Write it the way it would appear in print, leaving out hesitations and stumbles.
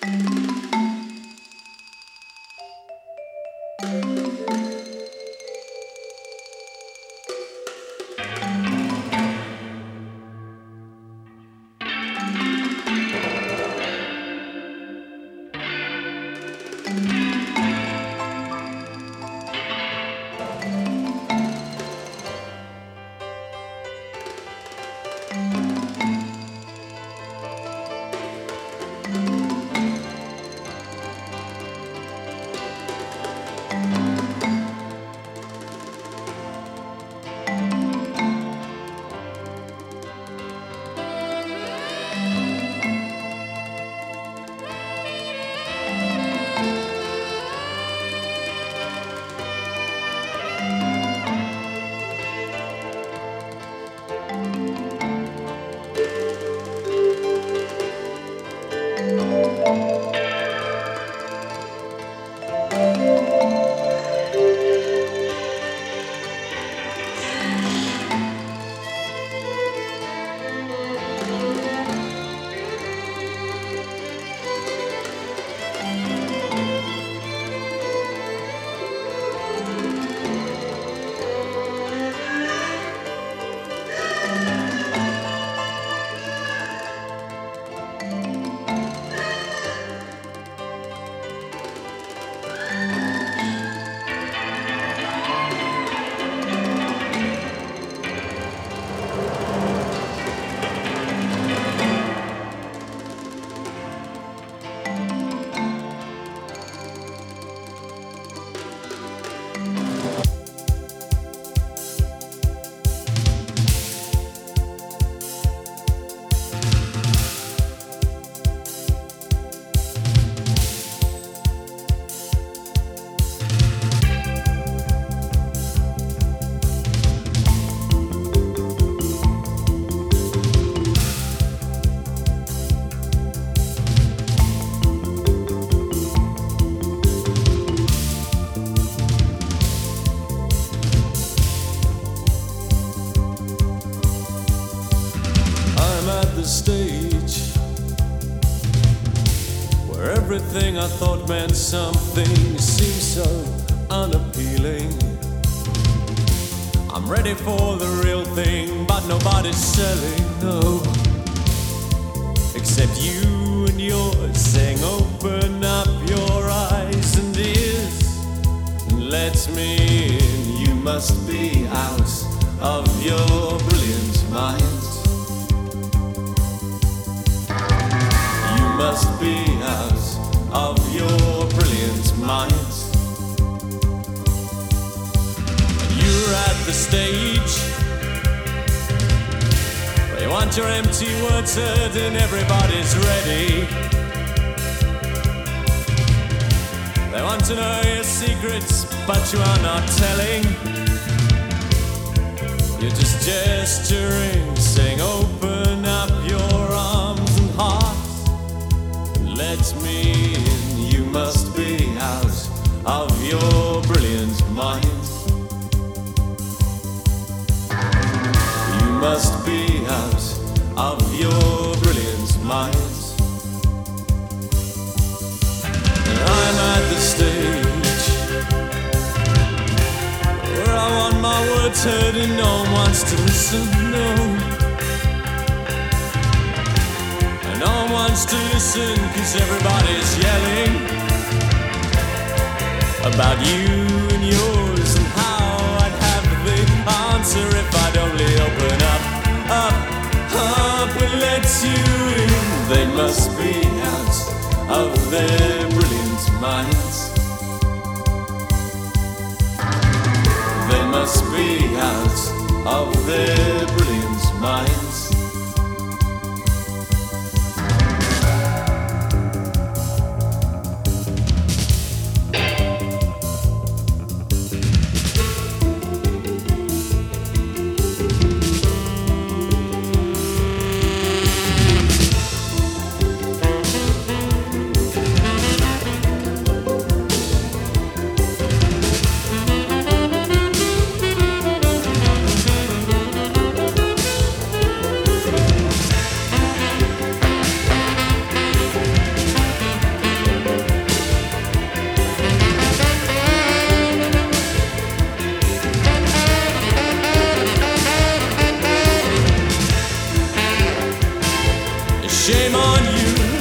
Everything I thought meant something seems so unappealing. I'm ready for the real thing, but nobody's selling, no. Except you and yours saying open up your eyes and ears and let me in. You must be out of your brilliant mind. You must be out of your brilliant mind. You're at the stage where you want your empty words heard and everybody's ready. They want to know your secrets, but you are not telling. You're just gesturing, saying open up your arms and heart. Let me in. You must be out of your brilliant mind. You must be out of your brilliant mind. And I'm at the stage where I want my words heard and no one wants to listen, no. No one wants to listen, cause everybody's yelling about you and yours and how I'd have the answer if I'd only open up and let you in. They must be out of their brilliant minds. They must be out of their brilliant minds. Shame on you.